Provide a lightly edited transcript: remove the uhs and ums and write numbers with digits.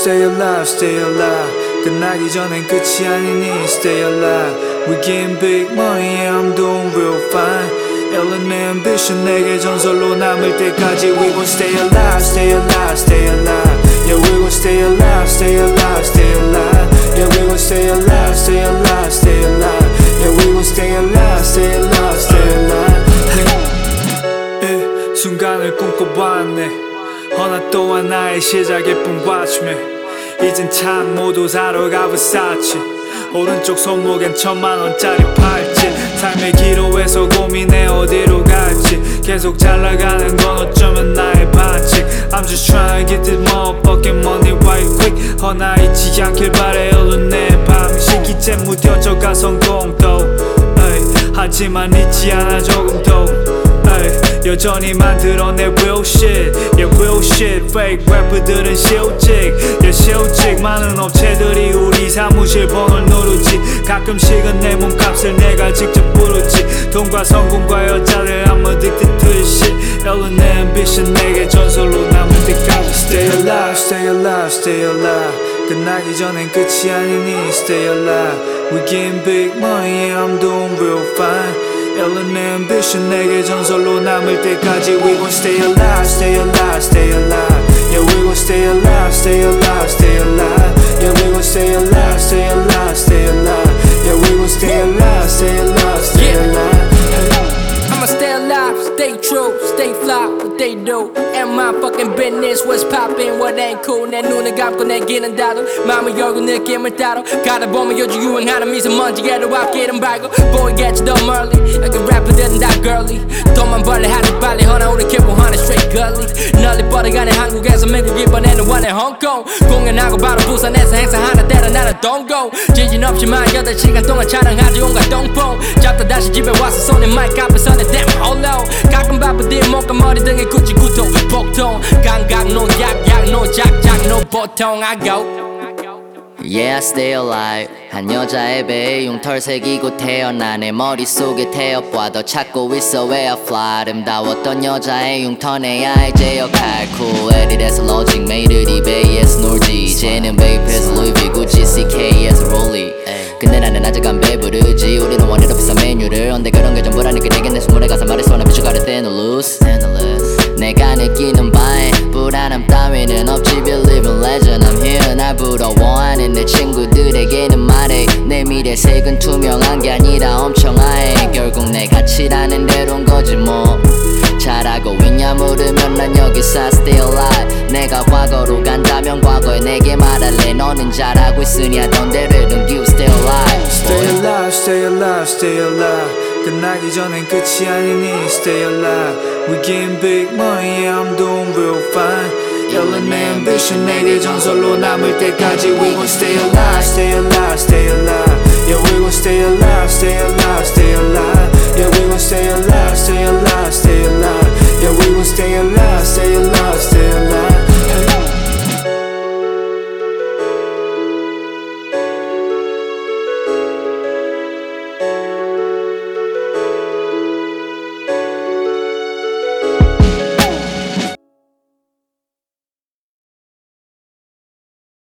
stay alive, stay alive. 끝나기 전엔 끝이 아니니 stay alive. We getting big money, yeah, I'm doing real fine. Ellen ambition 내게 전설로 남을 때까지 We gon' stay alive, stay alive, stay alive. Yeah, we gon' stay alive, stay alive, stay alive. Yeah, we gon' stay alive, stay alive, stay alive. Yeah, we gon' stay alive, stay alive, stay alive. 순간을 꿈꿔봤네. 허나 또 하나의 시작일 뿐 watch me. 이젠 참 모두 사러 가 Versace. 오른쪽 손목엔 1000만원짜리 팔찌. 삶의 기로에서 고민해 어디로 갈지. 계속 잘 나가는 건 어쩌면 나의 반칙. I'm just trying to get this motherfucking money right quick. 허나 잊지 않길 바래 얼른 내 방식. 이제 무뎌져가 성공도 하지만 잊지 않아 조금도. 여전히 만들어내 real shit, yeah real shit. Fake 래퍼들은 실직, yeah 실직. 많은 업체들이 우리 사무실 번호를 누르지. 가끔씩은 내 몸값을 내가 직접 부르지. 돈과 성공과 여자를 I'm addicted to this shit. Ellen ambition 내게 전설로 남을 때까지 Stay alive, stay alive, stay alive. 끝나기 전엔 끝이 아니니 stay alive. We getting big money, yeah I'm doing real fine. Ellen ambition 내게 전설로 남을 때까지 We gon' stay alive, stay alive, stay alive. Yeah, we gon' stay alive, stay alive, stay alive. Yeah, we gon' stay alive, stay alive, stay alive. Yeah, we gon' stay alive, stay alive, stay alive. I'ma stay alive, stay true, stay fly, what they do. And my fucking business, what's poppin', what ain't cool. 내 눈을 감고 내기는 다도 마음을 열고 느낌을 따로 가다 보면 요즘 유행하는 미세먼지에도 앞길은 밝고 보이겠지 더 멀리. 여기 래퍼들은 다 girly. 돈만 벌래 하지 빨리 허나 우리 기부하는 straight gully. 널리 뻗어가는 한국에서 미국 이번에는 원해 홍콩. 공연하고 바로 부산에서 행사하는 때는 나는 don't go. 지진 없지만 8시간 동안 촬영하지 온갖 똥뽕. 잡다 다시 집에 와서 손에 마이크 앞에 서는 damn 홀로. 가끔 바쁘디 목과 머리 등에 굳이 구토 복통. 감각 노약 노작작 no 보통 I go. Yeah, I stay alive. 한 여자의 배에 흉털 새기고 태어나 내 머릿속에 태엽과도 찾고 있어 where I fly. 아름다웠던 여자의 흉터내야 이제 역할 cool. 에디에서 로직 메이드 이베이에서 놀지. 이제는 베이프에서 루이비 구찌 CK에서 롤리. 근데 나는 아직 안 배부르지. 우리는 원해도 비싼 메뉴를 언제 그런 게 전부라니까 내겐 내 스물에 가서 말해서 나 비추가를 때 no lose. 내가 느끼는 바에 불안함 따위는 없지. Believe in legend I'm here. 날 부러워하는 내 친구들에게는 말해 내 미래색은 투명한 게 아니라 엄청 하얘. 결국 내 가치라는 대로인 거지 뭐. 잘하고 있냐 물으면 난 여기서 stay alive. 내가 과거로 간다면 과거에 내게 말할래. 너는 잘하고 있으니 하던 대로 don't give stay alive. Stay alive, stay alive, stay alive. 끝나기 전엔 끝이 아니니 stay alive. We getting big money, yeah I'm doing real fine. Ellen ambition 내게 전설로 남을 때까지 We gon' stay alive.